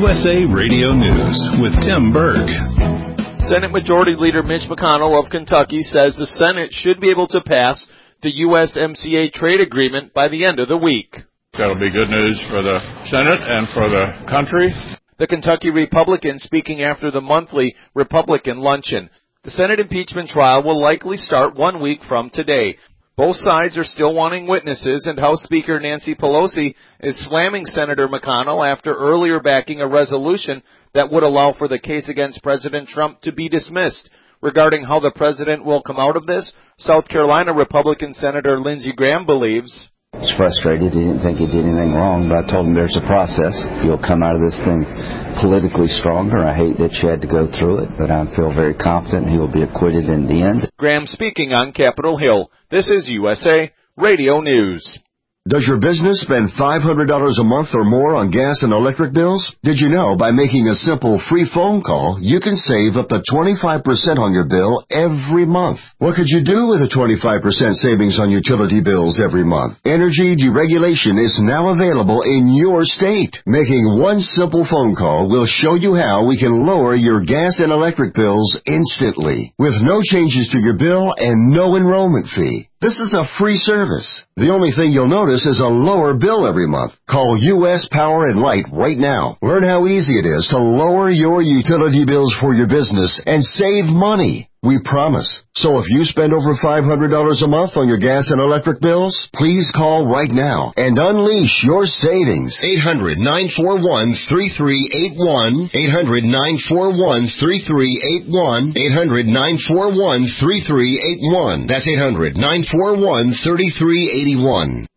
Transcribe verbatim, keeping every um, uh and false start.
U S A Radio News with Tim Berg. Senate Majority Leader Mitch McConnell of Kentucky says the Senate should be able to pass the U S M C A trade agreement by the end of the week. That'll be good news for the Senate and for the country. The Kentucky Republican speaking after the monthly Republican luncheon. The Senate impeachment trial will likely start one week from today. Both sides are still wanting witnesses, and House Speaker Nancy Pelosi is slamming Senator McConnell after earlier backing a resolution that would allow for the case against President Trump to be dismissed. Regarding how the president will come out of this, South Carolina Republican Senator Lindsey Graham believes, He's frustrated. He didn't think he did anything wrong, but I told him there's a process. You'll come out of this thing politically stronger. I hate that you had to go through it, but I feel very confident he will be acquitted in the end. Graham speaking on Capitol Hill. This is U S A Radio News. Does your business spend five hundred dollars a month or more on gas and electric bills? Did you know by making a simple free phone call, you can save up to twenty-five percent on your bill every month? What could you do with a twenty-five percent savings on utility bills every month? Energy deregulation is now available in your state. Making one simple phone call will show you how we can lower your gas and electric bills instantly, with no changes to your bill and no enrollment fee. This is a free service. The only thing you'll notice is a lower bill every month. Call U S Power and Light right now. Learn how easy it is to lower your utility bills for your business and save money. We promise. So if you spend over five hundred dollars a month on your gas and electric bills, please call right now and unleash your savings. eight hundred, nine four one, three three eight one. eight hundred, nine four one, three three eight one. eight hundred, nine four one, three three eight one. That's eight hundred, nine four one, three three eight one.